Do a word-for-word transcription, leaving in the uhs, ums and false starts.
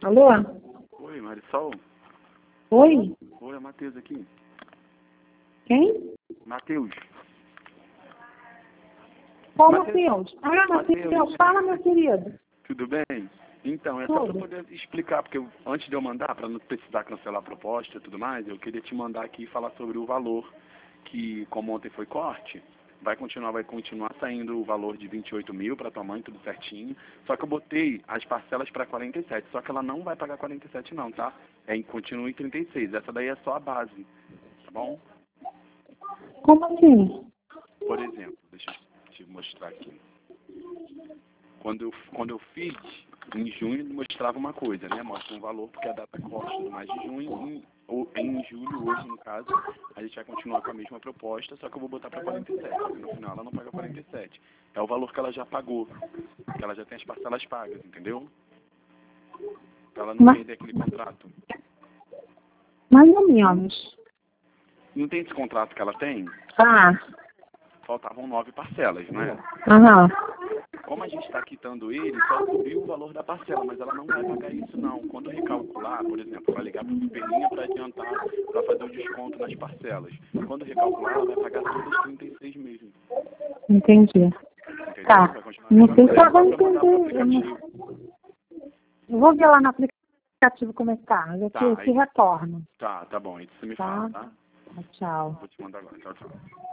Alô? Oi, Marisol? Oi? Oi, é Matheus aqui. Quem? Matheus. Qual Matheus? Matheus? Ah, Matheus, fala, meu querido. Tudo bem? Então, é só para poder explicar, porque eu, antes de eu mandar, para não precisar cancelar a proposta e tudo mais, eu queria te mandar aqui e falar sobre o valor, que como ontem foi corte, vai continuar, vai continuar saindo o valor de vinte e oito mil para tua mãe, tudo certinho. Só que eu botei as parcelas para quarenta e sete, só que ela não vai pagar quarenta e sete não, tá? É, continua em trinta e seis, essa daí é só a base, tá bom? Como assim? Por exemplo, deixa eu te mostrar aqui. Quando eu, quando eu fiz, em junho mostrava uma coisa, né? Mostra um valor, porque a data corte tudo mais de junho, em, ou em julho, hoje no caso, a gente vai continuar com a mesma proposta, só que eu vou botar para quarenta e sete, só que no final ela não paga quarenta e sete. É o valor que ela já pagou, que ela já tem as parcelas pagas, entendeu? Para ela não Mas, perder aquele contrato. mais ou menos. Não tem esse contrato que ela tem? Ah, Faltavam nove parcelas, não é? aham. Como a gente está quitando ele, só subiu o valor da parcela, mas ela não vai pagar isso não. Quando recalcular, por exemplo, vai ligar para a Superlinha para adiantar, para fazer o desconto nas parcelas. Quando recalcular, ela vai pagar todas as trinta e seis mesmo. Entendi. Entendeu? Tá. Vai continuar Não a sei mesma se ela vai coisa, eu vou mandar pro entender. Eu não- aplicativo. eu vou ver lá no aplicativo como é que tá. Eu Tá, te, te aí, retorno. tá, tá bom. Aí você me Tá? fala, tá? Tchau. Vou te mandar agora. Tchau, tchau.